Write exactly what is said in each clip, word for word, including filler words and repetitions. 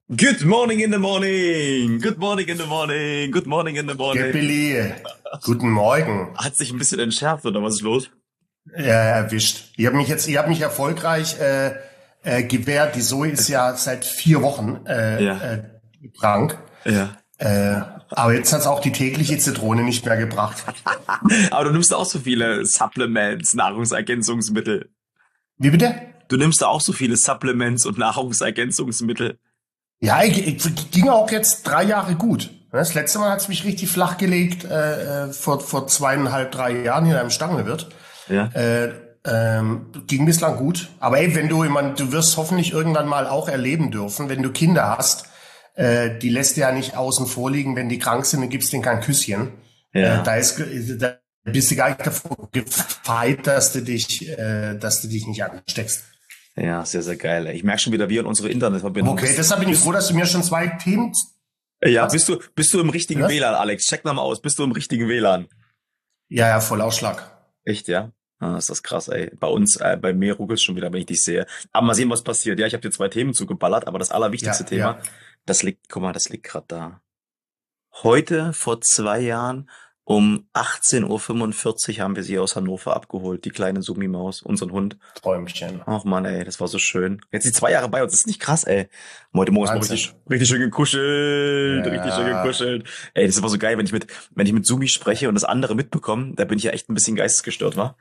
Good morning in the morning. Good morning in the morning. Good morning in the morning. Billy, guten Morgen. Hat sich ein bisschen entschärft oder was ist los? Ja, erwischt. Ich habe mich jetzt, ich habe mich erfolgreich äh, äh, gewehrt. Die Zoe ist ja seit vier Wochen äh, Ja. äh, krank. Ja. Äh, aber jetzt hat's auch die tägliche Zitrone nicht mehr gebracht. Aber du nimmst auch so viele Supplements, Nahrungsergänzungsmittel. Wie bitte? Du nimmst auch so viele Supplements und Nahrungsergänzungsmittel. Ja, ich, ich ging auch jetzt drei Jahre gut. Das letzte Mal hat's mich richtig flach gelegt äh, äh, vor vor zweieinhalb, drei Jahren hier in einem Stangenwirt. Ja. Äh, ähm, ging bislang gut. Aber ey, wenn du, ich mein, du wirst hoffentlich irgendwann mal auch erleben dürfen, wenn du Kinder hast, äh, die lässt du ja nicht außen vor liegen, wenn die krank sind, dann gibst denen kein Küsschen. Ja. Äh, da ist, da bist du gar nicht davor gefeit, dass du dich, äh, dass du dich nicht ansteckst. Ja, sehr, sehr geil. Ich merke schon wieder, wie in unsere Internetverbindung. Okay, deshalb bin ich froh, dass du mir schon zwei Themen. Ja, bist du, bist du im richtigen Was? W L A N, Alex? Check nochmal aus. Bist du im richtigen W L A N? Ja, ja, voll Ausschlag. Echt, ja? Ah, ist das krass, ey. Bei uns, äh, bei mir ruckelt schon wieder, wenn ich dich sehe. Aber mal sehen, was passiert. Ja, ich habe dir zwei Themen zugeballert, aber das allerwichtigste Ja, Thema, ja. das liegt, guck mal, das liegt gerade da. Heute, vor zwei Jahren, um achtzehn Uhr fünfundvierzig haben wir sie aus Hannover abgeholt, die kleine Summi-Maus, unseren Hund. Träumchen. Ach Mann, ey, das war so schön. Jetzt die zwei Jahre bei uns, das ist nicht krass, ey. Heute Morgen ist mal Wahnsinn. richtig, richtig schön gekuschelt, Ja. richtig schön gekuschelt. Ey, das ist immer so geil, wenn ich mit, wenn ich mit Sumi spreche und das andere mitbekomme, da bin ich ja echt ein bisschen geistesgestört, wa?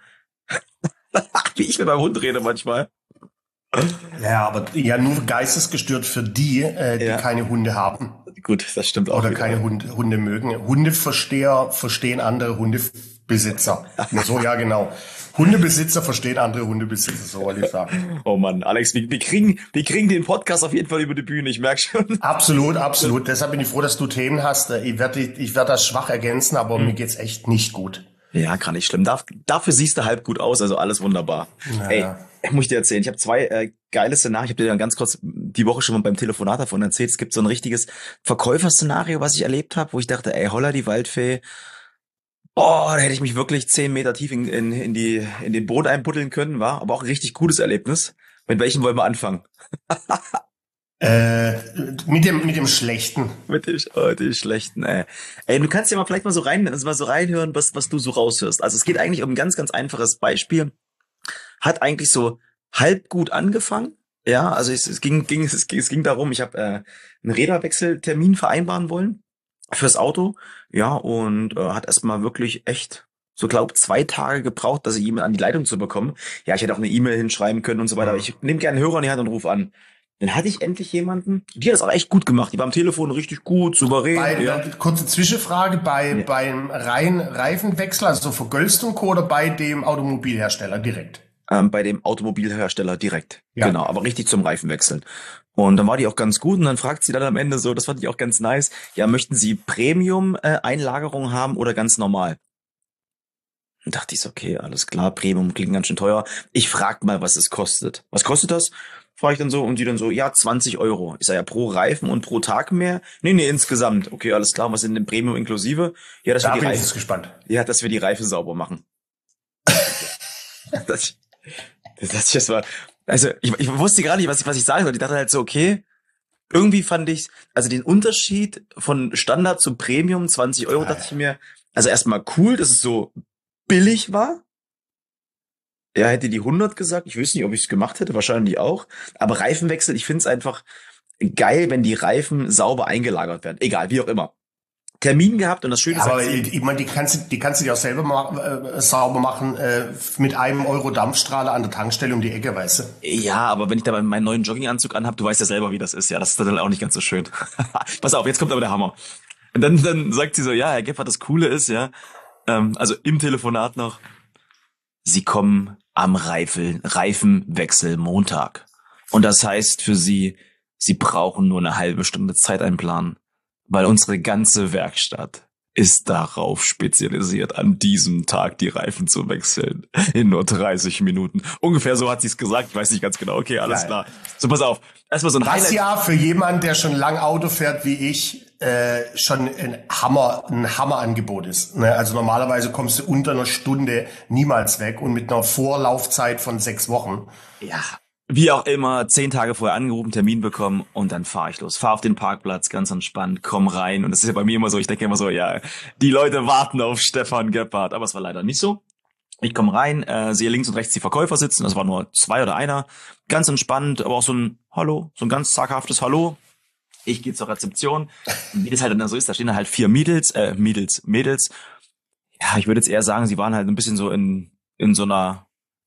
Wie ich mit meinem Hund rede manchmal. Ja, aber ja nur geistesgestört für die, äh, die Ja. keine Hunde haben Gut, das stimmt auch oder wieder. keine Hunde, Hunde mögen. Hundeversteher verstehen andere Hundebesitzer. Na so, ja genau. Hundebesitzer verstehen andere Hundebesitzer, so wollte ich sagen. Oh Mann, Alex, wir, wir kriegen, wir kriegen den Podcast auf jeden Fall über die Bühne, ich merke schon. Absolut, absolut. Deshalb bin ich froh, dass du Themen hast. Ich werde ich werd das schwach ergänzen, aber Mhm. mir geht's echt nicht gut. Ja, gar nicht schlimm. Darf, dafür siehst du halb gut aus, also alles wunderbar. Naja. Ey, muss ich dir erzählen, ich habe zwei äh, geile Szenarien. Ich habe dir dann ganz kurz die Woche schon mal beim Telefonat davon erzählt. Es gibt so ein richtiges Verkäuferszenario, was ich erlebt habe, wo ich dachte, ey, holla die Waldfee. Boah, da hätte ich mich wirklich zehn Meter tief in, in, in, die, in den Boden einbuddeln können, war aber auch ein richtig gutes Erlebnis. Mit welchem wollen wir anfangen? Äh, mit dem mit dem Schlechten. Mit dem, oh, dem Schlechten, ey. Ey, du kannst ja mal vielleicht mal so rein, also mal so reinhören, was, was du so raushörst. Also es geht eigentlich um ein ganz, ganz einfaches Beispiel. Hat eigentlich so halb gut angefangen. Ja, also es, es ging, ging, es ging, es ging darum, ich habe äh, einen Räderwechseltermin vereinbaren wollen fürs Auto. Ja, und äh, hat erstmal wirklich echt, so glaub, zwei Tage gebraucht, dass ich jemand an die Leitung zu bekommen. Ja, ich hätte auch eine E-Mail hinschreiben können und so weiter. Aber ich nehme gerne einen Hörer in die Hand und rufe an. Dann hatte ich endlich jemanden, die hat das auch echt gut gemacht. Die war am Telefon richtig gut, souverän. Bei, ja. Kurze Zwischenfrage, bei Ja. beim Rein Reifenwechsel, also so Vergölstung oder bei dem Automobilhersteller direkt? Ähm, bei dem Automobilhersteller direkt. Ja. Genau, aber richtig zum Reifenwechseln. Und dann war die auch ganz gut und dann fragt sie dann am Ende so, das fand ich auch ganz nice, ja, möchten Sie Premium-Einlagerung haben oder ganz normal? Und dachte ich so, okay, alles klar, Premium klingt ganz schön teuer. Ich frag mal, was es kostet. Was kostet das? Frage ich dann so und die dann so, ja, zwanzig Euro. Ich sag ja, pro Reifen und pro Tag mehr? Nee, nee, insgesamt. Okay, alles klar, was sind denn Premium inklusive? Ja, dass Da wir die bin ich Reifen, jetzt gespannt. ja, dass wir die Reifen sauber machen. das, das, das war, also ich, ich wusste gar nicht, was ich, was ich sagen soll. Ich dachte halt so, okay, irgendwie fand ich, also den Unterschied von Standard zu Premium, zwanzig Euro, dachte ich mir, also erstmal cool, dass es so billig war. Er hätte die hundert gesagt. Ich weiß nicht, ob ich es gemacht hätte. Wahrscheinlich auch. Aber Reifenwechsel, ich finde es einfach geil, wenn die Reifen sauber eingelagert werden. Egal, wie auch immer. Termin gehabt und das Schöne Ja, aber ist, ich, ich meine, die kannst du, die kannst du dir auch selber ma äh, sauber machen äh, mit einem Euro Dampfstrahler an der Tankstelle um die Ecke, weißt du? ja, aber wenn ich da meinen neuen Jogginganzug anhab, du weißt ja selber, wie das ist. Ja, das ist dann auch nicht ganz so schön. Pass auf, jetzt kommt aber der Hammer. Und dann, dann sagt sie so, ja, Herr Gebhardt, das Coole ist, ja, ähm, also im Telefonat noch, Sie kommen am Reifel, Reifenwechsel Montag. Und das heißt für Sie, Sie brauchen nur eine halbe Stunde Zeit einplanen, weil unsere ganze Werkstatt ist darauf spezialisiert, an diesem Tag die Reifen zu wechseln. In nur dreißig Minuten. Ungefähr so hat sie es gesagt. Ich weiß nicht ganz genau. Okay, alles Geil. klar. So, pass auf. Erstmal so ein Was Highlight. ja für jemanden, der schon lang Auto fährt wie ich, äh, schon ein Hammer, ein Hammerangebot ist. Ne? Also normalerweise kommst du unter einer Stunde niemals weg und mit einer Vorlaufzeit von sechs Wochen. Ja, Wie auch immer, zehn Tage vorher angerufen, Termin bekommen und dann fahre ich los. Fahr auf den Parkplatz, ganz entspannt, komm rein. Und das ist ja bei mir immer so, ich denke immer so, ja, die Leute warten auf Stefan Gebhardt. Aber es war leider nicht so. Ich komme rein, äh, sehe links und rechts die Verkäufer sitzen, das war nur zwei oder einer. Ganz entspannt, aber auch so ein Hallo, so ein ganz zaghaftes Hallo. Ich gehe zur Rezeption. Und wie das halt dann so ist, da stehen dann halt vier Mädels, äh, Mädels, Mädels. Ja, ich würde jetzt eher sagen, sie waren halt ein bisschen so in, in so einer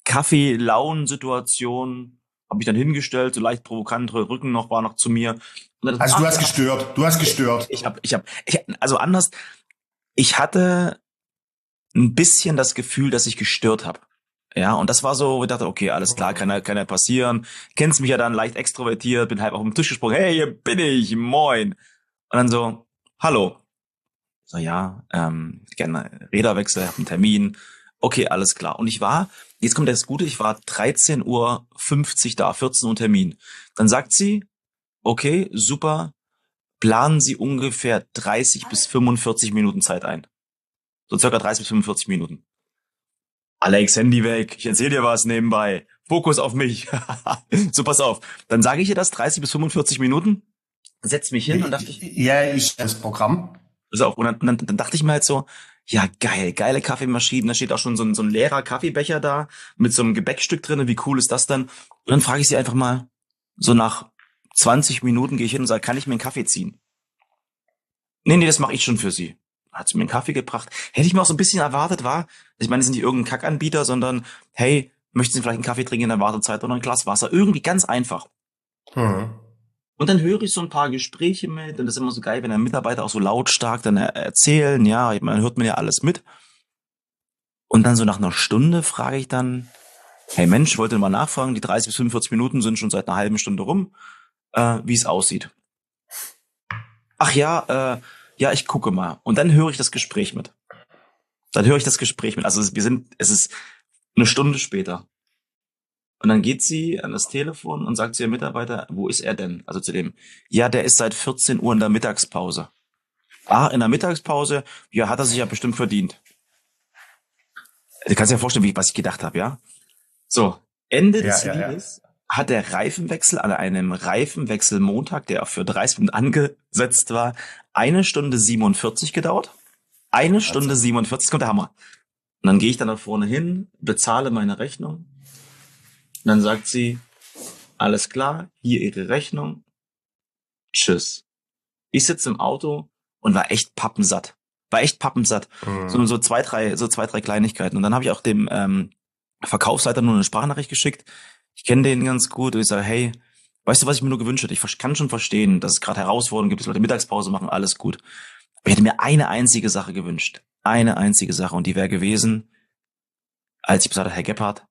Kaffee-Launen-Situation. Habe mich dann hingestellt, so leicht provokant, Rücken noch, war noch zu mir. Und dann, Also ach, du hast ja, gestört, du hast gestört. ich habe, ich habe, ich, also anders, ich hatte ein bisschen das Gefühl, dass ich gestört habe. Ja, und das war so, wo ich dachte, okay, alles klar, kann ja, kann ja passieren. Kennst mich ja dann leicht extrovertiert, bin halb auf den Tisch gesprungen, hey, hier bin ich, moin. Und dann so, hallo. So, ja, ähm, gerne Räderwechsel, hab einen Termin. Okay, alles klar. Und ich war, jetzt kommt das Gute, ich war dreizehn Uhr fünfzig da, vierzehn Uhr Termin. Dann sagt sie, okay, super, planen Sie ungefähr dreißig bis fünfundvierzig Minuten Zeit ein. So circa dreißig bis fünfundvierzig Minuten. Alex, Handy weg, ich erzähl dir was nebenbei. Fokus auf mich. So, pass auf. Dann sage ich ihr das, dreißig bis fünfundvierzig Minuten, setz mich hin und dachte ich, Ja, ich das Programm. pass auf. Und dann, und dann, dann dachte ich mir halt so, ja geil, geile Kaffeemaschinen, da steht auch schon so ein, so ein leerer Kaffeebecher da mit so einem Gebäckstück drinne, wie cool ist das denn? Und dann frage ich sie einfach mal, so nach zwanzig Minuten gehe ich hin und sage, kann ich mir einen Kaffee ziehen? Nee, nee, das mache ich schon für Sie. Hat sie mir einen Kaffee gebracht. Hätte ich mir auch so ein bisschen erwartet, war, ich meine, die sind nicht irgendein Kackanbieter, sondern, hey, möchten Sie vielleicht einen Kaffee trinken in der Wartezeit oder ein Glas Wasser? Irgendwie ganz einfach. Hm. Und dann höre ich so ein paar Gespräche mit, und das ist immer so geil, wenn der Mitarbeiter auch so lautstark dann er- erzählen, ja, man hört mir ja alles mit. Und dann so nach einer Stunde frage ich dann, hey Mensch, wollte mal nachfragen, die dreißig bis fünfundvierzig Minuten sind schon seit einer halben Stunde rum, äh, wie es aussieht. Ach ja, äh, ja, ich gucke mal. Und dann höre ich das Gespräch mit. Dann höre ich das Gespräch mit. Also es- wir sind, es ist eine Stunde später. Und dann geht sie an das Telefon und sagt zu ihrem Mitarbeiter, wo ist er denn? Also zu dem, ja, der ist seit vierzehn Uhr in der Mittagspause. Ah, in der Mittagspause, ja, hat er sich ja bestimmt verdient. Du kannst dir ja vorstellen, wie ich, was ich gedacht habe, ja? So, Ende Ja, des ja, ja. Liedes hat der Reifenwechsel an einem Reifenwechselmontag, der für dreißig Minuten angesetzt war, eine Stunde siebenundvierzig gedauert. Eine Stunde siebenundvierzig, kommt der Hammer. Und dann gehe ich dann da vorne hin, bezahle meine Rechnung. Und dann sagt sie, alles klar, hier Ihre Rechnung. Tschüss. Ich sitze im Auto und war echt pappensatt. War echt pappensatt. Mhm. So, so zwei, drei, so zwei, drei Kleinigkeiten. Und dann habe ich auch dem ähm, Verkaufsleiter nur eine Sprachnachricht geschickt. Ich kenne den ganz gut und ich sage, hey, weißt du, was ich mir nur gewünscht hätte? Ich ver- kann schon verstehen, dass es gerade Herausforderungen gibt, dass Leute Mittagspause machen, alles gut. Aber ich hätte mir eine einzige Sache gewünscht. Eine einzige Sache. Und die wäre gewesen, als ich gesagt habe, Herr Gebhardt,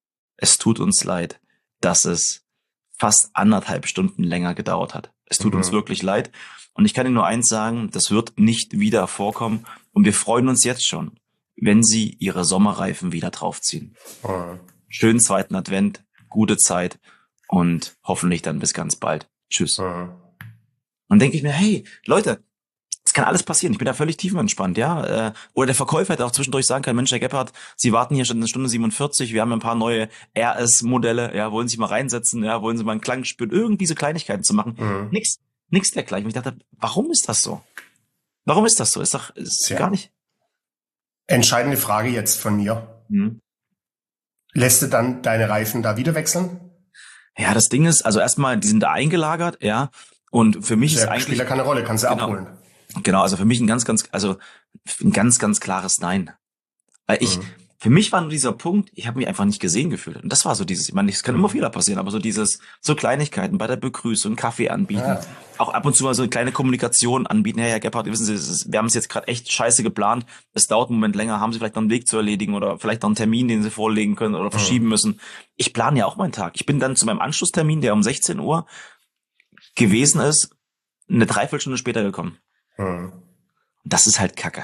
es tut uns leid, dass es fast anderthalb Stunden länger gedauert hat. Es tut Mhm. uns wirklich leid. Und ich kann Ihnen nur eins sagen, das wird nicht wieder vorkommen. Und wir freuen uns jetzt schon, wenn Sie Ihre Sommerreifen wieder draufziehen. Mhm. Schönen zweiten Advent, gute Zeit und hoffentlich dann bis ganz bald. Tschüss. Mhm. Und denke ich mir, hey, Leute, es kann alles passieren. Ich bin da völlig tiefenentspannt, ja. Äh, Oder der Verkäufer hätte auch zwischendurch sagen können, Mensch, Herr Gebhardt, Sie warten hier schon eine Stunde siebenundvierzig, wir haben ein paar neue R S-Modelle, ja, wollen Sie mal reinsetzen, ja, wollen Sie mal einen Klang spüren, irgendwie so Kleinigkeiten zu machen. Mhm. Nix, nix dergleichen. Ich dachte, warum ist das so? Warum ist das so? Ist doch, ist Tja. gar nicht. Entscheidende Frage jetzt von mir. Hm. Lässt du dann deine Reifen da wieder wechseln? Ja, das Ding ist, also erstmal, die sind da eingelagert, ja. Und für mich ist Der eigentlich, spielt ja keine Rolle, kannst du Genau. abholen. genau, also für mich ein ganz, ganz, also ein ganz, ganz klares Nein. Weil ich, Mhm. für mich war nur dieser Punkt, ich habe mich einfach nicht gesehen gefühlt. Und das war so dieses, ich meine, es kann immer Fehler passieren, aber so dieses, so Kleinigkeiten bei der Begrüßung, Kaffee anbieten, Ja. auch ab und zu mal so eine kleine Kommunikation anbieten. Hey, Herr Gebhardt, wissen Sie, es ist, wir haben es jetzt gerade echt scheiße geplant. Es dauert einen Moment länger, haben Sie vielleicht noch einen Weg zu erledigen oder vielleicht noch einen Termin, den Sie vorlegen können oder verschieben müssen. Ich plane ja auch meinen Tag. Ich bin dann zu meinem Anschlusstermin, der um sechzehn Uhr gewesen ist, eine Dreiviertelstunde später gekommen. Mhm. Das ist halt Kacke.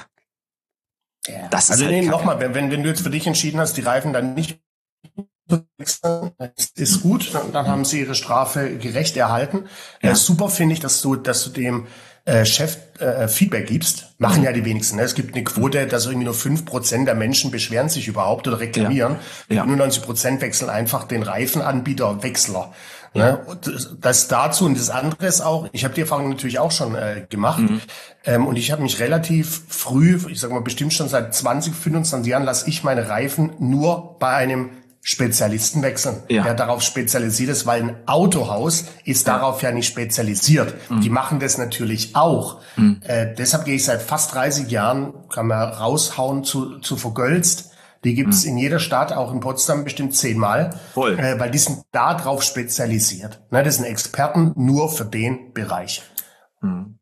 Das ist Also halt nee, Kacke. nochmal, wenn, wenn wenn du jetzt für dich entschieden hast, die Reifen dann nicht zu wechseln, ist, ist gut, dann, dann haben sie ihre Strafe gerecht erhalten. Ja. Äh, super finde ich, dass du, dass du dem äh, Chef äh, Feedback gibst, machen ja die wenigsten. Ne? Es gibt eine Quote, dass irgendwie nur fünf Prozent der Menschen beschweren sich überhaupt oder reklamieren. Ja. Ja. neunundneunzig Prozent wechseln einfach den Reifenanbieter Wechsler. Ja. Ne? Und das dazu und das andere ist auch, ich habe die Erfahrung natürlich auch schon äh, gemacht mhm. ähm, und ich habe mich relativ früh, ich sag mal bestimmt schon seit zwanzig, fünfundzwanzig Jahren, lasse ich meine Reifen nur bei einem Spezialisten wechseln, ja. der darauf spezialisiert ist, weil ein Autohaus ist ja. darauf ja nicht spezialisiert. Mhm. Die machen das natürlich auch. Mhm. Äh, deshalb gehe ich seit fast dreißig Jahren, kann man raushauen, zu, zu Vergölzt. Die gibt's mhm. in jeder Stadt, auch in Potsdam bestimmt zehnmal, Voll. Äh, weil die sind da drauf spezialisiert. Ne, das sind Experten nur für den Bereich. Mhm.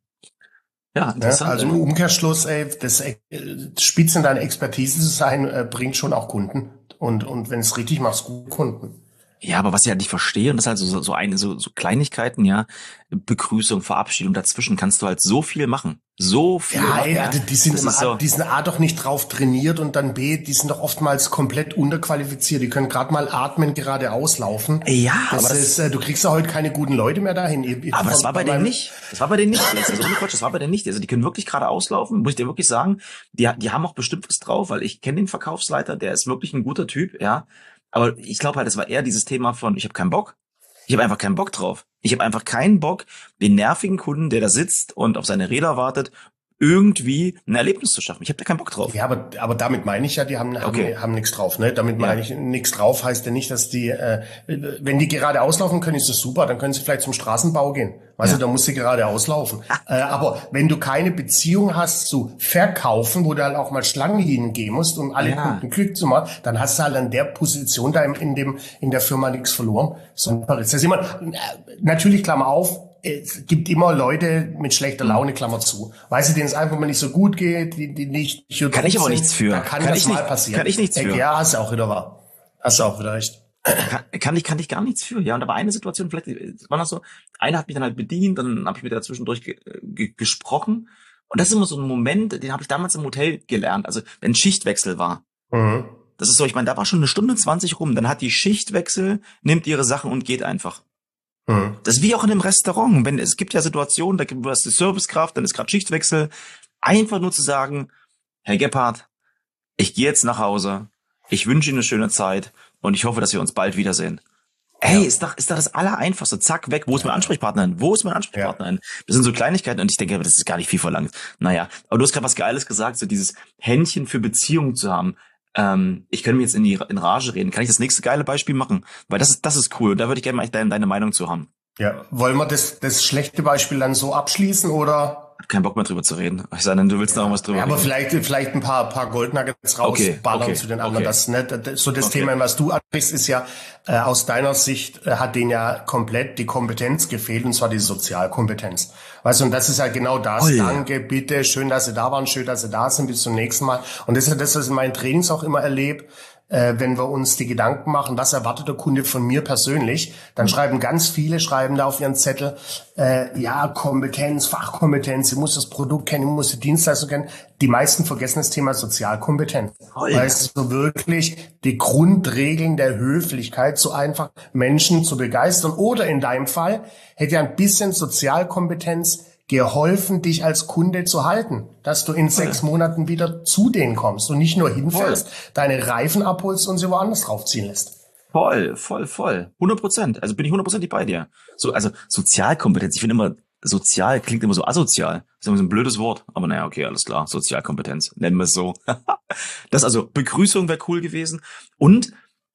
Ja, interessant. Ja, also im Umkehrschluss, ey, das äh, Spitze in deiner Expertise zu sein, äh, bringt schon auch Kunden. Und, und wenn es richtig machst, gut Kunden. Ja, aber was ich halt nicht verstehe, und das ist halt so, so eine, so, so Kleinigkeiten, ja, Begrüßung, Verabschiedung, dazwischen kannst du halt so viel machen. So viel. Ja, machen, ey, ja. die sind, immer, so. die sind A doch nicht drauf trainiert und dann B, die sind doch oftmals komplett unterqualifiziert. Die können gerade mal atmen, gerade auslaufen. Ja, das aber das ist, äh, du kriegst ja heute keine guten Leute mehr dahin. Ich, aber das war bei denen nicht. Das war bei denen nicht. Das, ist Quatsch, das war bei denen nicht. Also die können wirklich gerade auslaufen, muss ich dir wirklich sagen. Die, die haben auch bestimmt was drauf, weil ich kenne den Verkaufsleiter, der ist wirklich ein guter Typ, ja. Aber ich glaube halt, es war eher dieses Thema von, ich habe keinen Bock. Ich habe einfach keinen Bock drauf. Ich habe einfach keinen Bock, den nervigen Kunden, der da sitzt und auf seine Räder wartet, irgendwie ein Erlebnis zu schaffen. Ich habe da keinen Bock drauf. Ja, aber aber damit meine ich ja, die haben okay. haben, haben nichts drauf. Ne, damit meine ja. ich nichts drauf heißt ja nicht, dass die, äh, wenn die gerade auslaufen können, ist das super. Dann können sie vielleicht zum Straßenbau gehen. Weißt ja. du, da muss sie gerade auslaufen. äh, aber wenn du keine Beziehung hast zu verkaufen, wo du halt auch mal Schlangen hingehen musst, um alle ja. Kunden Glück zu machen, dann hast du halt an der Position da in dem in der Firma nichts verloren. Sondern das ist immer natürlich, Klammer auf, es gibt immer Leute mit schlechter Laune, Klammer zu. Weißt du, denen es einfach mal nicht so gut geht, die, die nicht, nicht kann ich aber nichts für. Da kann, kann das ich mal nicht, passieren. Kann ich nichts für. Ja, hast du auch wieder wahr. Hast du auch wieder recht. Kann, kann ich, kann ich gar nichts für. Ja, und aber eine Situation, vielleicht war das so, einer hat mich dann halt bedient, dann habe ich mit der zwischendurch ge, ge, gesprochen. Und das ist immer so ein Moment, den habe ich damals im Hotel gelernt. Also, wenn Schichtwechsel war. Mhm. Das ist so, ich meine, da war schon eine Stunde zwanzig rum. Dann hat die Schichtwechsel, nimmt ihre Sachen und geht einfach. Mhm. Das ist wie auch in einem Restaurant. Wenn es gibt ja Situationen, da gibt es die Servicekraft, dann ist gerade Schichtwechsel. Einfach nur zu sagen, Herr Gebhardt, ich gehe jetzt nach Hause. Ich wünsche Ihnen eine schöne Zeit und ich hoffe, dass wir uns bald wiedersehen. Ey, ja. ist doch, ist doch das Allereinfachste. Zack, weg. Wo ist mein Ansprechpartner? Wo ist mein Ansprechpartner? Ja. Das sind so Kleinigkeiten und ich denke, das ist gar nicht viel verlangt. Naja, aber du hast gerade was Geiles gesagt, so dieses Händchen für Beziehungen zu haben. Ähm, ich könnte mir jetzt in die in Rage reden. Kann ich das nächste geile Beispiel machen? Weil das ist, das ist cool. Da würde ich gerne mal deine, deine Meinung zu haben. Ja, wollen wir das, das schlechte Beispiel dann so abschließen oder? Ich hab keinen Bock mehr drüber zu reden. Ich sage, du willst ja. noch was drüber ja, aber reden. vielleicht, vielleicht ein paar, paar Goldnuggets rausballern okay, okay, zu den anderen. Okay. Das, ne, das, so das okay. Thema, was du ansprichst, ist ja, äh, aus deiner Sicht äh, hat denen ja komplett die Kompetenz gefehlt, und zwar die Sozialkompetenz. Weißt du, und das ist ja genau das. Oh, ja. Danke, bitte, schön, dass Sie da waren, schön, dass Sie da sind, bis zum nächsten Mal. Und das ist ja das, was ich in meinen Trainings auch immer erlebe. Äh, wenn wir uns die Gedanken machen, was erwartet der Kunde von mir persönlich, dann mhm. schreiben ganz viele, schreiben da auf ihren Zettel, äh, ja, Kompetenz, Fachkompetenz, ich muss das Produkt kennen, ich muss die Dienstleistung kennen. Die meisten vergessen das Thema Sozialkompetenz. Oh, ja. Weil es so wirklich die Grundregeln der Höflichkeit, so einfach Menschen zu begeistern. Oder in deinem Fall hätte ja ein bisschen Sozialkompetenz geholfen, dich als Kunde zu halten, dass du in sechs ja. Monaten wieder zu denen kommst und nicht nur hinfährst, voll. Deine Reifen abholst und sie woanders draufziehen lässt. Voll, voll, voll. hundert Prozent. Also bin ich hundertprozentig bei dir. So, also Sozialkompetenz. Ich finde immer, sozial klingt immer so asozial. Das ist immer so ein blödes Wort. Aber naja, okay, alles klar. Sozialkompetenz. Nennen wir es so. Das also, Begrüßung wäre cool gewesen. Und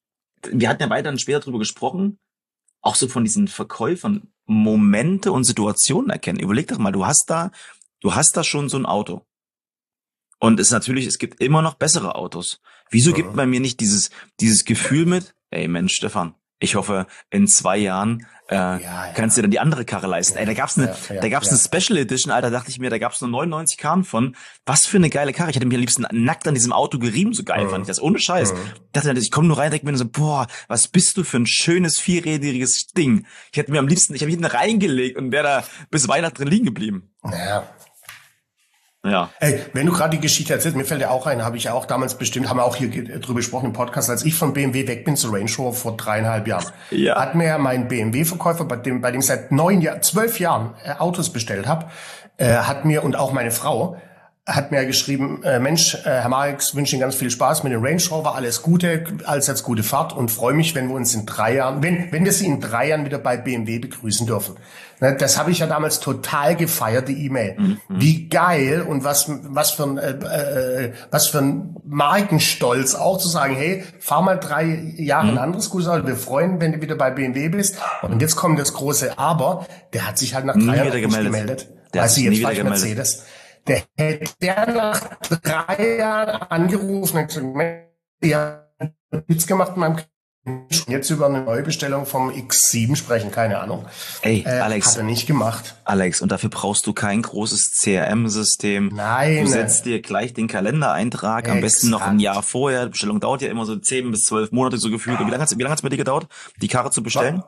wir hatten ja weiter später drüber gesprochen, auch so von diesen Verkäufern Momente und Situationen erkennen. Überleg doch mal, du hast da, du hast da schon so ein Auto. Und es ist natürlich, es gibt immer noch bessere Autos. Wieso gibt man mir nicht dieses, dieses Gefühl mit, ey Mensch, Stefan, ich hoffe, in zwei Jahren äh, ja, ja. kannst du dir dann die andere Karre leisten. Ey, da gab's eine, ja, ja, da gab's ja. eine Special Edition, Alter, dachte ich mir, da gab's nur neunundneunzig Karren von. Was für eine geile Karre. Ich hätte mich am liebsten nackt an diesem Auto gerieben, so geil mhm. fand ich das, ohne Scheiß. Mhm. Ich dachte, ich komme nur rein, denke mir so, boah, was bist du für ein schönes, vierrädriges Ding. Ich hätte mir am liebsten, ich habe mich hinten reingelegt und wäre da bis Weihnachten drin liegen geblieben. Ja. Ja. Ey, wenn du gerade die Geschichte erzählst, mir fällt ja auch ein, habe ich ja auch damals bestimmt, haben wir auch hier ge- drüber gesprochen im Podcast, als ich von B M W weg bin zu Range Rover vor dreieinhalb Jahren, Ja. hat mir ja mein B M W-Verkäufer, bei dem, bei dem ich seit neun Jahren, zwölf Jahren äh, Autos bestellt habe, äh, hat mir und auch meine Frau, hat mir geschrieben, äh, Mensch, äh, Herr Marx, wünsche Ihnen ganz viel Spaß mit dem Range Rover, alles Gute, allseits gute Fahrt und freue mich, wenn wir uns in drei Jahren, wenn, wenn wir Sie in drei Jahren wieder bei B M W begrüßen dürfen. Ne, das habe ich ja damals total gefeiert, die E-Mail. Mhm. Wie geil und was, was für ein, äh, äh, was für ein Markenstolz auch zu sagen, hey, fahr mal drei Jahre mhm. ein anderes gutes Auto, wir freuen, wenn du wieder bei B M W bist. Und jetzt kommt das große Aber, der hat sich halt nach drei Nie Jahren wieder nicht gemeldet. gemeldet. Der hat Weiß sich ich nie jetzt wieder falsch gemeldet. Mercedes. Der hätte der nach drei Jahren angerufen und gesagt, Mensch, ich habe nichts gemacht in meinem K- jetzt über eine Neubestellung vom X sieben sprechen, keine Ahnung. Ey, äh, Alex. Hat er nicht gemacht. Alex, und dafür brauchst du kein großes C R M-System. Nein. Du setzt dir gleich den Kalendereintrag, am besten noch ein Jahr vorher. Die Bestellung dauert ja immer so zehn bis zwölf Monate so gefühlt. Und wie lange hat's, wie lange hat's bei dir gedauert, die Karre zu bestellen?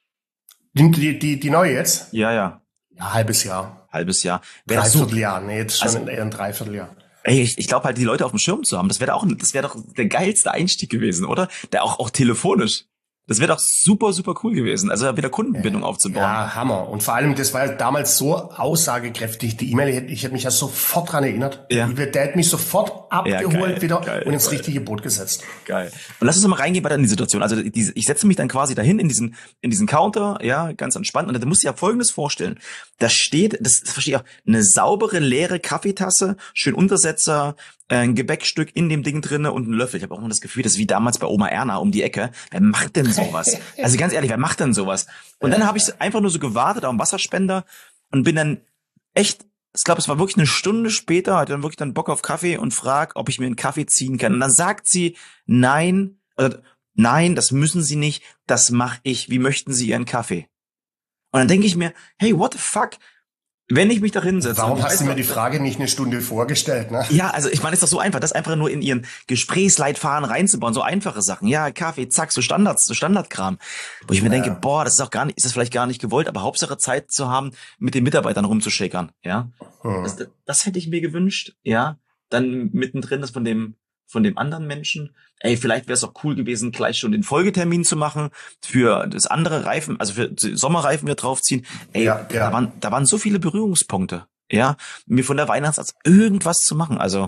Die, die, die, die neue jetzt? Ja, ja. Ja, halbes Jahr. Halbes Jahr. Wäre so, Dreivierteljahr, nee, jetzt schon also, eher ein Dreivierteljahr. ey, ich, ich glaube halt, die Leute auf dem Schirm zu haben, das wäre doch, das wäre doch der geilste Einstieg gewesen, oder? Der auch, auch telefonisch. Das wäre doch super, super cool gewesen. Also wieder Kundenbindung ja, aufzubauen. Ja, Hammer. Und vor allem, das war ja damals so aussagekräftig. Die E-Mail, ich hätte mich ja sofort dran erinnert. Ja. Der hätte mich sofort abgeholt ja, geil, wieder geil, und ins geil. richtige Boot gesetzt. Geil. Und lass uns mal reingehen weiter in die Situation. Also diese, ich setze mich dann quasi dahin in diesen in diesen Counter, ja, ganz entspannt. Und da musst du dir ja Folgendes vorstellen. Da steht, das, das verstehe ich auch, eine saubere, leere Kaffeetasse, schön Untersetzer, ein Gebäckstück in dem Ding drinne und ein Löffel. Ich habe auch immer das Gefühl, das ist wie damals bei Oma Erna um die Ecke. Wer macht denn sowas? Also ganz ehrlich, wer macht denn sowas? Und dann habe ich einfach nur so gewartet auf einen Wasserspender und bin dann echt, ich glaube, es war wirklich eine Stunde später, hatte dann wirklich dann Bock auf Kaffee und frag, ob ich mir einen Kaffee ziehen kann. Und dann sagt sie, nein, oder, nein, das müssen Sie nicht, das mache ich. Wie möchten Sie Ihren Kaffee? Und dann denke ich mir, hey, what the fuck? Wenn ich mich da hinsetze. Warum hast du mir die Frage nicht eine Stunde vorgestellt, ne? Ja, also ich meine, es ist doch so einfach, das einfach nur in ihren Gesprächsleitfaden reinzubauen, so einfache Sachen. Ja, Kaffee, zack, so Standards, so Standardkram. Wo ich mir ja. denke, boah, das ist auch gar nicht, ist das vielleicht gar nicht gewollt, aber Hauptsache Zeit zu haben, mit den Mitarbeitern rumzuschäkern, ja. Hm. Das, das hätte ich mir gewünscht, ja. Dann mittendrin das von dem, von dem anderen Menschen. Ey, vielleicht wäre es auch cool gewesen, gleich schon den Folgetermin zu machen für das andere Reifen, also für Sommerreifen wir draufziehen. Ey, ja, ja. Da waren, da waren so viele Berührungspunkte, ja, mir von der Weihnachtsarzt irgendwas zu machen. Also,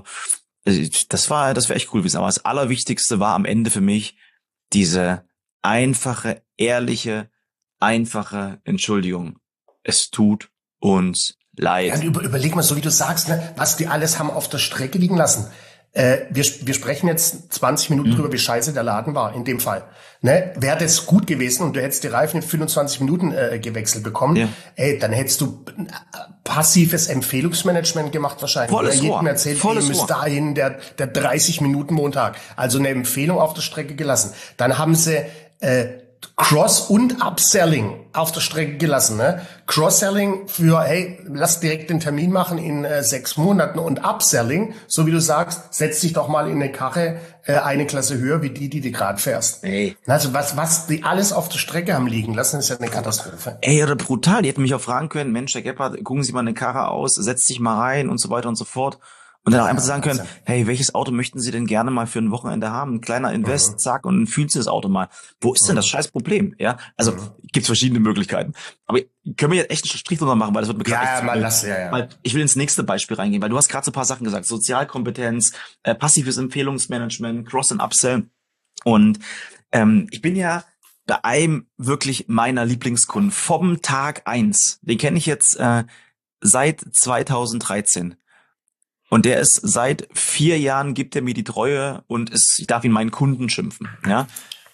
das war, das wäre echt cool gewesen. Aber das Allerwichtigste war am Ende für mich diese einfache, ehrliche, einfache Entschuldigung. Es tut uns leid. Ja, über, überleg mal, so wie du sagst, ne, was die alles haben auf der Strecke liegen lassen. Äh, wir, wir sprechen jetzt zwanzig Minuten mhm. drüber, wie scheiße der Laden war, in dem Fall. Ne? Wäre das gut gewesen und du hättest die Reifen in fünfundzwanzig Minuten äh, gewechselt bekommen, ja. ey, dann hättest du passives Empfehlungsmanagement gemacht wahrscheinlich. Volles Jedem Rohr. erzählt, Volles ihr müsst dahin, der, der dreißig Minuten Montag. Also eine Empfehlung auf der Strecke gelassen. Dann haben sie äh, Cross- und Upselling auf der Strecke gelassen. Ne? Cross-Selling für, hey, lass direkt den Termin machen in äh, sechs Monaten und Upselling, so wie du sagst, setz dich doch mal in eine Karre äh, eine Klasse höher wie die, die du gerade fährst. Ey. Also was, was die alles auf der Strecke haben liegen lassen, ist ja eine Katastrophe. Ey, oder brutal. Die hätten mich auch fragen können, Mensch, Herr Gebhardt, gucken Sie mal eine Karre aus, setz dich mal rein und so weiter und so fort. Und dann auch einfach sagen können, hey, welches Auto möchten Sie denn gerne mal für ein Wochenende haben? Ein kleiner Invest, mhm. zack, und dann fühlen Sie das Auto mal. Wo ist denn das scheiß Problem? Ja, also mhm. gibt's verschiedene Möglichkeiten. Aber können wir jetzt echt einen Strich drunter machen, weil das wird mir gerade ja, echt mal lass, ja, ja. Weil ich will ins nächste Beispiel reingehen, weil du hast gerade so ein paar Sachen gesagt. Sozialkompetenz, äh, passives Empfehlungsmanagement, Cross- and Upsell. Und ähm, ich bin ja bei einem wirklich meiner Lieblingskunden vom Tag eins. Den kenne ich jetzt äh, seit zweitausenddreizehn. Und der ist seit vier Jahren, gibt er mir die Treue und ist, ich darf ihn meinen Kunden schimpfen, ja.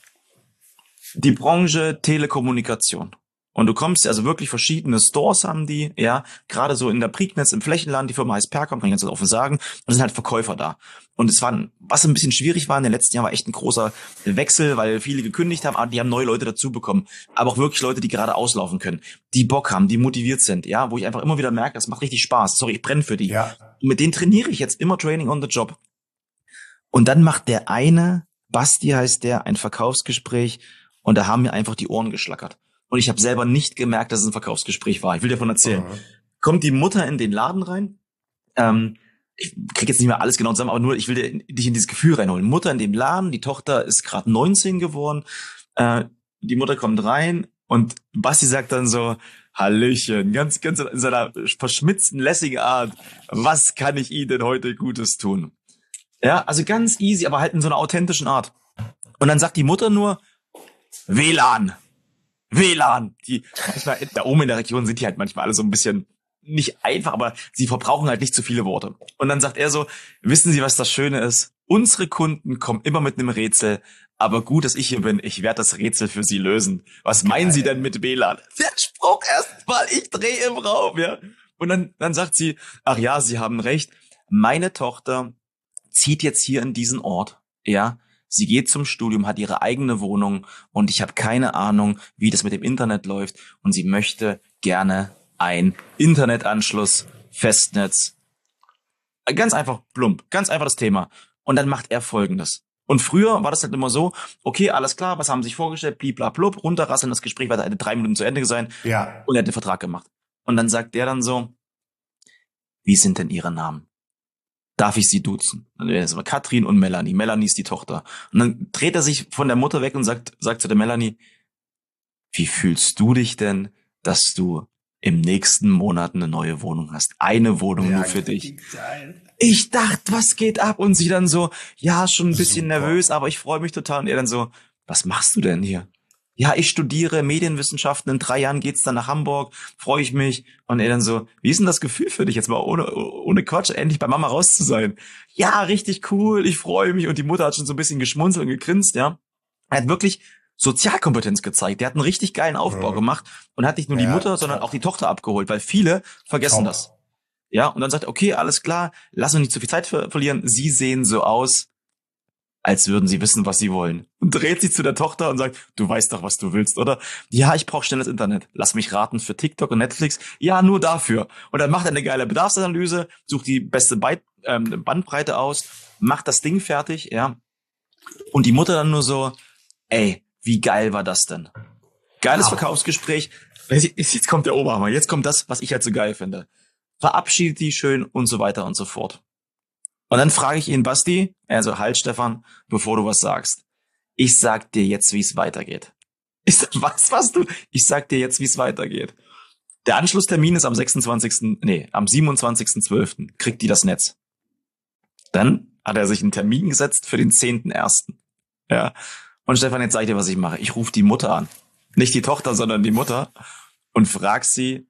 Die Branche Telekommunikation. Und du kommst, also wirklich verschiedene Stores haben die, ja, gerade so in der Prignitz im Flächenland, die Firma heißt Percom, kann ich ganz offen sagen, und es sind halt Verkäufer da. Und es war, was ein bisschen schwierig war in den letzten Jahren, war echt ein großer Wechsel, weil viele gekündigt haben, aber die haben neue Leute dazu bekommen. Aber auch wirklich Leute, die gerade auslaufen können, die Bock haben, die motiviert sind, ja, wo ich einfach immer wieder merke, das macht richtig Spaß. Sorry, ich brenne für die. Ja. Und mit denen trainiere ich jetzt immer Training on the Job. Und dann macht der eine, Basti heißt der, ein Verkaufsgespräch und da haben mir einfach die Ohren geschlackert. Und ich habe selber nicht gemerkt, dass es ein Verkaufsgespräch war. Ich will dir davon erzählen. Mhm. Kommt die Mutter in den Laden rein, Ähm, ich krieg jetzt nicht mehr alles genau zusammen, aber nur, ich will dich in dieses Gefühl reinholen. Mutter in dem Laden, die Tochter ist gerade neunzehn geworden, äh, die Mutter kommt rein und Basti sagt dann so, Hallöchen, ganz, ganz in seiner verschmitzten, lässigen Art, was kann ich Ihnen denn heute Gutes tun? Ja, also ganz easy, aber halt in so einer authentischen Art. Und dann sagt die Mutter nur, W L A N, W L A N. Die, manchmal, da oben in der Region sind die halt manchmal alle so ein bisschen nicht einfach, aber sie verbrauchen halt nicht zu viele Worte. Und dann sagt er so, wissen Sie, was das Schöne ist? Unsere Kunden kommen immer mit einem Rätsel, aber gut, dass ich hier bin, ich werde das Rätsel für Sie lösen. Was meinen Geil. Sie denn mit W L A N? Der Spruch erstmal, ich drehe im Raum, ja. Und dann, dann sagt sie, ach ja, Sie haben recht, meine Tochter zieht jetzt hier in diesen Ort, ja. Sie geht zum Studium, hat ihre eigene Wohnung und ich habe keine Ahnung, wie das mit dem Internet läuft und sie möchte gerne ein Internetanschluss, Festnetz. Ganz einfach plump, ganz einfach das Thema. Und dann macht er Folgendes. Und früher war das halt immer so, okay, alles klar, was haben Sie sich vorgestellt, bliblablub, runterrasseln, das Gespräch war hätte drei Minuten zu Ende sein. Ja. Und er hat den Vertrag gemacht. Und dann sagt der dann so, wie sind denn Ihre Namen? Darf ich sie duzen? Das war Katrin und Melanie. Melanie ist die Tochter. Und dann dreht er sich von der Mutter weg und sagt, sagt zu der Melanie, wie fühlst du dich denn, dass du im nächsten Monat eine neue Wohnung hast? Eine Wohnung ja, nur für dich. Geil. Ich dachte, was geht ab? Und sie dann so, ja, schon ein bisschen Super. nervös, aber ich freue mich total. Und er dann so, was machst du denn hier? Ja, ich studiere Medienwissenschaften, in drei Jahren geht's dann nach Hamburg, freue ich mich. Und er dann so, wie ist denn das Gefühl für dich, jetzt mal ohne ohne Quatsch, endlich bei Mama raus zu sein? Ja, richtig cool, ich freue mich. Und die Mutter hat schon so ein bisschen geschmunzelt und gegrinst, ja. Er hat wirklich Sozialkompetenz gezeigt. Der hat einen richtig geilen Aufbau ja. gemacht und hat nicht nur die ja, Mutter, sondern auch die Tochter abgeholt, weil viele vergessen top. das. Ja, und dann sagt er, okay, alles klar, lass uns nicht zu viel Zeit ver- verlieren. Sie sehen so aus, als würden sie wissen, was sie wollen. Und dreht sich zu der Tochter und sagt, du weißt doch, was du willst, oder? Ja, ich brauche schnelles Internet. Lass mich raten, für TikTok und Netflix. Ja, nur dafür. Und dann macht er eine geile Bedarfsanalyse, sucht die beste Byte, ähm, Bandbreite aus, macht das Ding fertig, ja. Und die Mutter dann nur so, ey, wie geil war das denn? Geiles wow. Verkaufsgespräch. Jetzt kommt der Oberhammer. Jetzt kommt das, was ich halt so geil finde. Verabschiedet die schön und so weiter und so fort. Und dann frage ich ihn, Basti, also halt Stefan, bevor du was sagst. Ich sag dir jetzt, wie es weitergeht. Ich sag, was, was du? Ich sag dir jetzt, wie es weitergeht. Der Anschlusstermin ist am sechsundzwanzigsten Nee, am siebenundzwanzigsten zwölften kriegt die das Netz. Dann hat er sich einen Termin gesetzt für den zehnten ersten Ja. Und Stefan, jetzt sag ich dir, was ich mache. Ich rufe die Mutter an. Nicht die Tochter, sondern die Mutter. Und frag sie,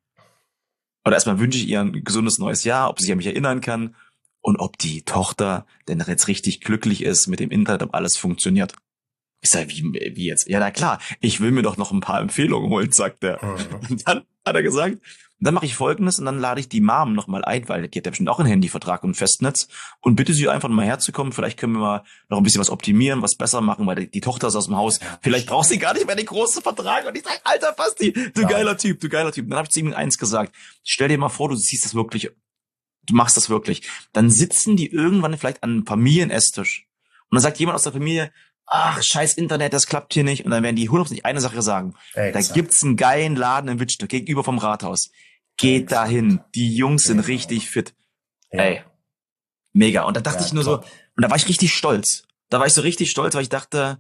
oder erstmal wünsche ich ihr ein gesundes neues Jahr, ob sie sich an mich erinnern kann. Und ob die Tochter denn jetzt richtig glücklich ist mit dem Internet, ob alles funktioniert. Ich sage, wie, wie jetzt? Ja, na klar, ich will mir doch noch ein paar Empfehlungen holen, sagt er. Mhm. Und dann hat er gesagt, dann mache ich Folgendes und dann lade ich die Mom nochmal ein, weil die hat ja bestimmt auch einen Handyvertrag und ein Festnetz und bitte sie einfach mal herzukommen. Vielleicht können wir mal noch ein bisschen was optimieren, was besser machen, weil die, die Tochter ist aus dem Haus. Vielleicht braucht sie gar nicht mehr den großen Vertrag. Und ich sage, Alter Basti, du geiler Typ, du geiler Typ. Und dann habe ich zu ihm eins gesagt, stell dir mal vor, du siehst das wirklich, du machst das wirklich. Dann sitzen die irgendwann vielleicht an einem Familienesstisch und dann sagt jemand aus der Familie, ach, scheiß Internet, das klappt hier nicht. Und dann werden die hundertprozentig eine Sache sagen. Exakt. Da gibt's einen geilen Laden in Wittstock gegenüber vom Rathaus. Geht Exakt. dahin. Die Jungs sind richtig fit. Ja. Ey, mega. Und da dachte ja, ich nur top. so, und da war ich richtig stolz. Da war ich so richtig stolz, weil ich dachte,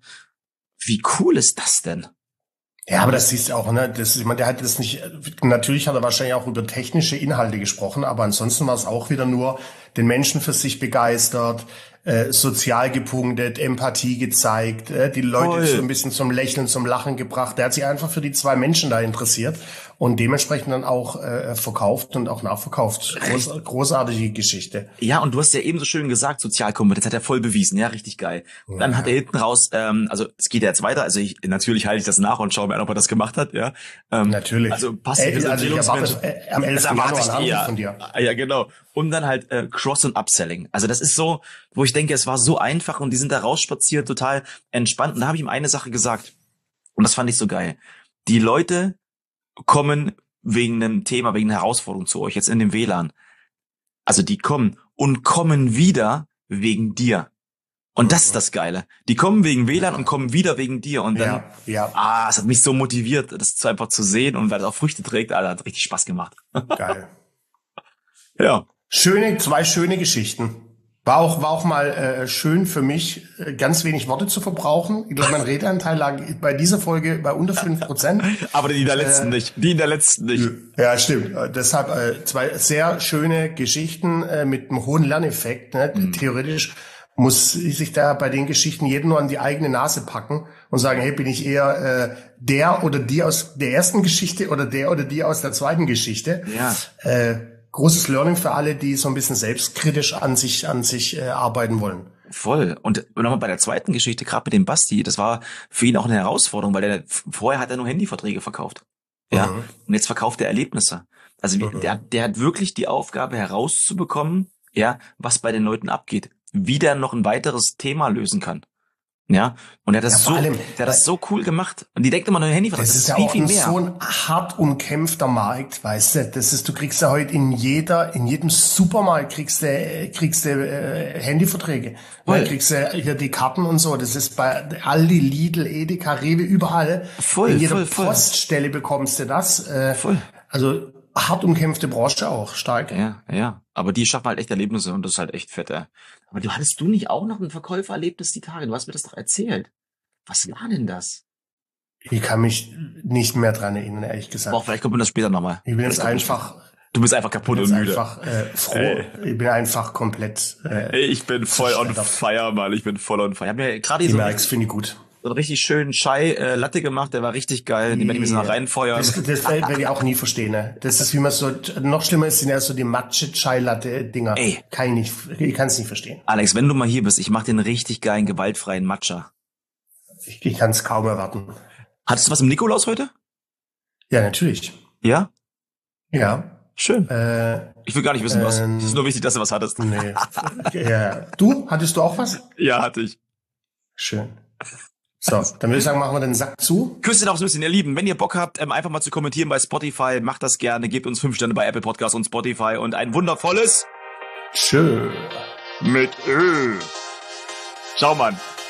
wie cool ist das denn? Ja, aber das siehst du auch, ne? Das, ich meine, der hat das nicht, natürlich hat er wahrscheinlich auch über technische Inhalte gesprochen, aber ansonsten war es auch wieder nur den Menschen für sich begeistert, äh, sozial gepunktet, Empathie gezeigt, äh, die Leute Voll. so ein bisschen zum Lächeln, zum Lachen gebracht. Der hat sich einfach für die zwei Menschen da interessiert und dementsprechend dann auch äh, verkauft und auch nachverkauft. Groß, großartige Geschichte. Ja, und du hast ja eben so schön gesagt, Sozialkompetenz hat er voll bewiesen. Ja, richtig geil. Ja. Dann hat er hinten raus, ähm, also es geht ja jetzt weiter, also ich natürlich halte ich das nach und schaue mir an, ob er das gemacht hat. Ja, ähm, natürlich. Also passives äh, also ich erwarte äh, am elften Januar einen Anruf von dir. Ja, genau. Und dann halt äh, Cross- und Upselling. Also das ist so, wo ich denke, es war so einfach und die sind da rausspaziert, total entspannt. Und da habe ich ihm eine Sache gesagt. Und das fand ich so geil. Die Leute kommen wegen einem Thema, wegen einer Herausforderung zu euch, jetzt in dem W L A N. Also die kommen und kommen wieder wegen dir. Und das ist das Geile. Die kommen wegen W L A N und kommen wieder wegen dir. Und dann, ja, ja. ah, es hat mich so motiviert, das einfach zu sehen. Und weil das auch Früchte trägt, Alter, hat richtig Spaß gemacht. Geil. Ja. Schöne, zwei schöne Geschichten. War auch, war auch mal äh, schön für mich, äh, ganz wenig Worte zu verbrauchen. Ich glaube, mein Redeanteil lag bei dieser Folge bei unter fünf Prozent. Aber die in der letzten äh, nicht. Die in der letzten nicht. Ja, stimmt. Äh, deshalb äh, zwei sehr schöne Geschichten äh, mit einem hohen Lerneffekt. Ne? Mhm. Theoretisch muss sich da bei den Geschichten jeden nur an die eigene Nase packen und sagen, hey, bin ich eher äh, der oder die aus der ersten Geschichte oder der oder die aus der zweiten Geschichte? Ja. Äh, Großes Learning für alle, die so ein bisschen selbstkritisch an sich an sich äh, arbeiten wollen. Voll. Und nochmal bei der zweiten Geschichte, gerade mit dem Basti, das war für ihn auch eine Herausforderung, weil der vorher hat er nur Handyverträge verkauft. Ja. Mhm. Und jetzt verkauft er Erlebnisse. Also mhm. der, der hat wirklich die Aufgabe herauszubekommen, ja, was bei den Leuten abgeht, wie der noch ein weiteres Thema lösen kann. Ja, und er hat das ja, so, allem, der hat das so cool gemacht. Und die denkt immer nur Handyvertrag. Das, das ist ja viel, auch viel mehr. So ein hart umkämpfter Markt, weißt du. Das ist, du kriegst ja heute in jeder, in jedem Supermarkt kriegst du, kriegst du äh, Handyverträge. Da kriegst du hier die Karten und so. Das ist bei Aldi, Lidl, Edeka, Rewe, überall. Voll, in jeder voll, voll. Poststelle bekommst du das. Äh, voll. Also hart umkämpfte Branche auch, stark. Ja, ja. Aber die schaffen halt echt Erlebnisse und das ist halt echt fett, ey. Aber du hattest du nicht auch noch ein Verkäufererlebnis die Tage? Du hast mir das doch erzählt. Was war denn das? Ich kann mich nicht mehr dran erinnern, ehrlich gesagt. Boah, vielleicht kommt mir das später nochmal. Ich bin jetzt einfach... Du bist einfach kaputt und müde. Ich bin einfach äh, froh. Ey. Ich bin einfach komplett... Äh, ich bin voll on fire, Mann. Ich bin voll on fire. Ich hab mir gerade die so... Merks finde ich gut. So einen richtig schönen Chai-Latte äh, gemacht, der war richtig geil. Den werde ich ein bisschen nach reinfeuern. Das, das werde ich auch nie verstehen. Ne? Das ist, wie man so, noch schlimmer ist, sind ja so die Matcha-Chai-Latte-Dinger. Ey. Kann ich nicht, ich kann es nicht verstehen. Alex, wenn du mal hier bist, ich mach den richtig geilen, gewaltfreien Matcha. Ich, ich kann es kaum erwarten. Hattest du was im Nikolaus heute? Ja, natürlich. Ja? Ja. Schön. Äh, ich will gar nicht wissen, was. Ähm, es ist nur wichtig, dass du was hattest. Nee. Ja. Du? Hattest du auch was? Ja, hatte ich. Schön. So, dann würde ich sagen, machen wir den Sack zu. Küsschen aufs Nüsschen, ihr Lieben. Wenn ihr Bock habt, ähm, einfach mal zu kommentieren bei Spotify, macht das gerne. Gebt uns fünf Sterne bei Apple Podcasts und Spotify und ein wundervolles Tschö mit Ö. Ciao, Mann.